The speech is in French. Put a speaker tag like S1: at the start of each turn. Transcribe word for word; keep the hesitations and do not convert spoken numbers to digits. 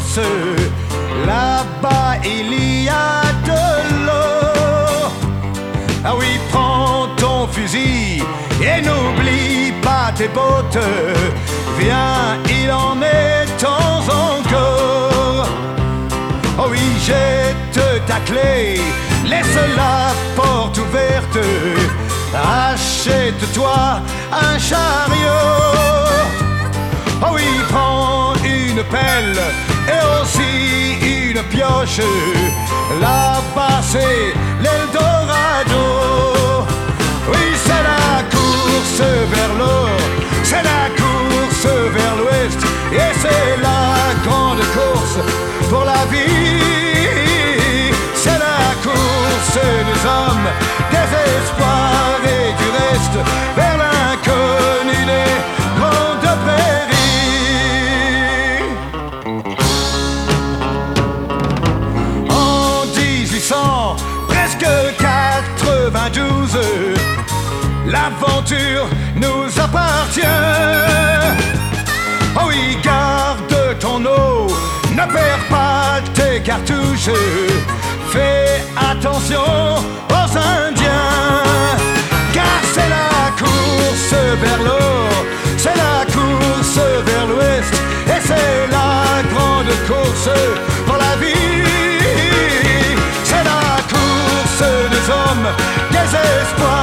S1: course. Là-bas il y a de l'eau. Ah oui, prends ton fusil et n'oublie pas tes bottes. Viens, il en est temps encore. Oh oui, jette ta clé, laisse la porte ouverte. Achète-toi un chariot. Oh oui, prends une pelle et aussi une pioche. Là-bas c'est l'Eldorado. Oui, c'est la course vers l'or, c'est la course vers l'ouest, et c'est la grande course pour la vie. C'est la course des hommes, des espoirs et du reste, vers l'inconnu des grandes prairies. En dix-huit cents, presque quatre-vingt-douze, l'aventure nous appartient. Oh oui, garde ton eau, ne perds pas tes cartouches. Fais attention aux Indiens, car c'est la course vers l'or, c'est la course vers l'ouest, et c'est la grande course pour la vie. C'est la course des hommes, des espoirs